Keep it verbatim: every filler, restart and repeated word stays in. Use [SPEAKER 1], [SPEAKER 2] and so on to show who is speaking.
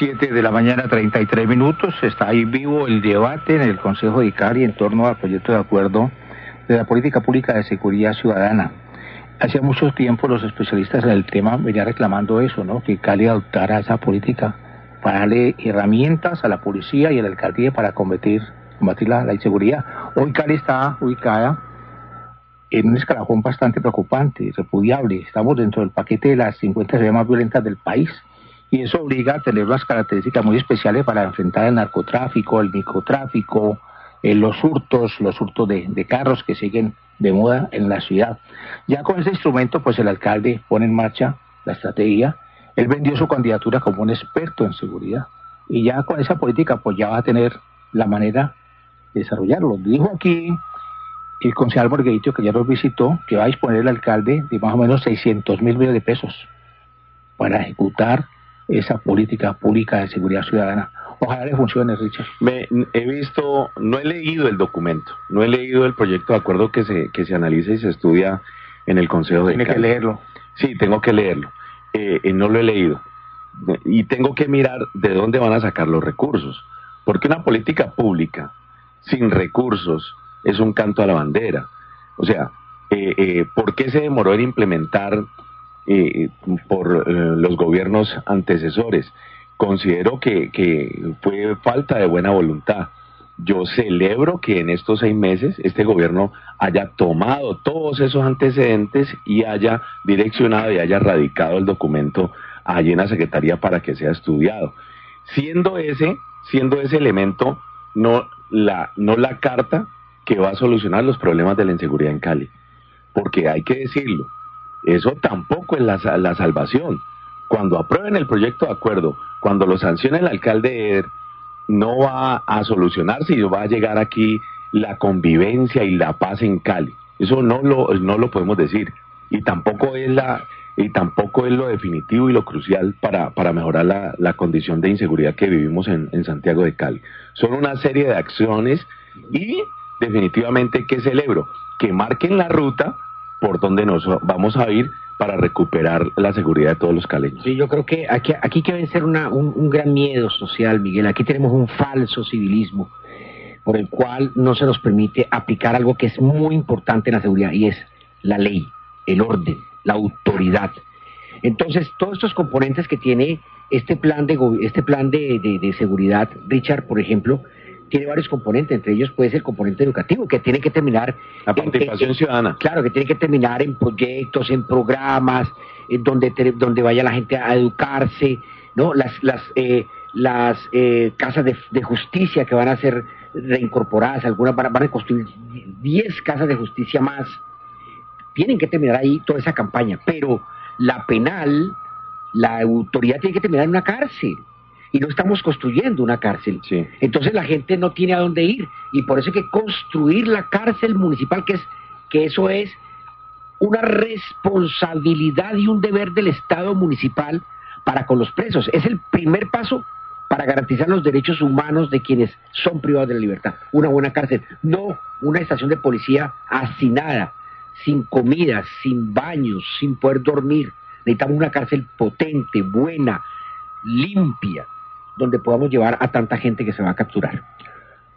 [SPEAKER 1] Siete de la mañana, treinta y tres minutos. Está ahí vivo el debate en el Consejo de Cali en torno al proyecto de acuerdo de la política pública de seguridad ciudadana. Hacía mucho tiempo los especialistas en el tema venían reclamando eso, ¿no? Que Cali adoptara esa política para darle herramientas a la policía y a la alcaldía para combatir, combatir la, la inseguridad. Hoy Cali está ubicada en un escalafón bastante preocupante, repudiable. Estamos dentro del paquete de las cincuenta ciudades más violentas del país. Y eso obliga a tener unas características muy especiales para enfrentar el narcotráfico, el microtráfico, eh, los hurtos, los hurtos de, de carros que siguen de moda en la ciudad. Ya con ese instrumento, pues el alcalde pone en marcha la estrategia. Él vendió su candidatura como un experto en seguridad. Y ya con esa política, pues ya va a tener la manera de desarrollarlo. Dijo aquí el concejal Borgueito, que ya nos visitó, que va a disponer el alcalde de más o menos seiscientos mil millones de pesos para ejecutar esa política pública de seguridad ciudadana. Ojalá le funcione, Richard.
[SPEAKER 2] Me, he visto, no he leído el documento, no he leído el proyecto de acuerdo que se, que se analiza y se estudia en el Consejo de Cali.
[SPEAKER 1] Tiene que leerlo.
[SPEAKER 2] Sí, tengo que leerlo. Eh, eh, no lo he leído. Y tengo que mirar de dónde van a sacar los recursos. Porque una política pública sin recursos es un canto a la bandera. O sea, eh, eh, ¿por qué se demoró en implementar Eh, por eh, los gobiernos antecesores? Considero que, que fue falta de buena voluntad. Yo celebro que en estos seis meses este gobierno haya tomado todos esos antecedentes y haya direccionado y haya radicado el documento allí en la Secretaría para que sea estudiado. Siendo ese, siendo ese elemento no la, no la carta que va a solucionar los problemas de la inseguridad en Cali. Porque hay que decirlo, eso tampoco es la, la salvación. Cuando aprueben el proyecto de acuerdo, cuando lo sancione el alcalde Eder, no va a solucionarse y va a llegar aquí la convivencia y la paz en Cali. Eso no lo, no lo podemos decir. Y tampoco es la, y tampoco es lo definitivo y lo crucial para, para mejorar la, la condición de inseguridad que vivimos en, en Santiago de Cali. Son una serie de acciones y definitivamente que celebro que marquen la ruta por donde nos vamos a ir para recuperar la seguridad de todos los caleños.
[SPEAKER 3] Sí, yo creo que aquí, aquí que vencer una, un, un gran miedo social, Miguel. Aquí tenemos un falso civilismo por el cual no se nos permite aplicar algo que es muy importante en la seguridad, y es la ley, el orden, la autoridad. Entonces, todos estos componentes que tiene este plan de, este plan de, de, de seguridad, Richard, por ejemplo, tiene varios componentes, entre ellos puede ser el componente educativo, que tiene que terminar...
[SPEAKER 2] La participación en, en, ciudadana.
[SPEAKER 3] Claro, que tiene que terminar en proyectos, en programas, en donde, donde vaya la gente a educarse, ¿no? Las, las, eh, las eh, casas de, de justicia que van a ser reincorporadas, algunas van, van a construir diez casas de justicia más. Tienen que terminar ahí toda esa campaña, pero la penal, la autoridad tiene que terminar en una cárcel. Y no estamos construyendo una cárcel.
[SPEAKER 2] Sí.
[SPEAKER 3] Entonces la gente no tiene a dónde ir. Y por eso hay que construir la cárcel municipal, que es que eso es una responsabilidad y un deber del Estado municipal para con los presos. Es el primer paso para garantizar los derechos humanos de quienes son privados de la libertad. Una buena cárcel. No una estación de policía hacinada, sin comida, sin baños, sin poder dormir. Necesitamos una cárcel potente, buena, limpia, donde podamos llevar a tanta gente que se va a capturar.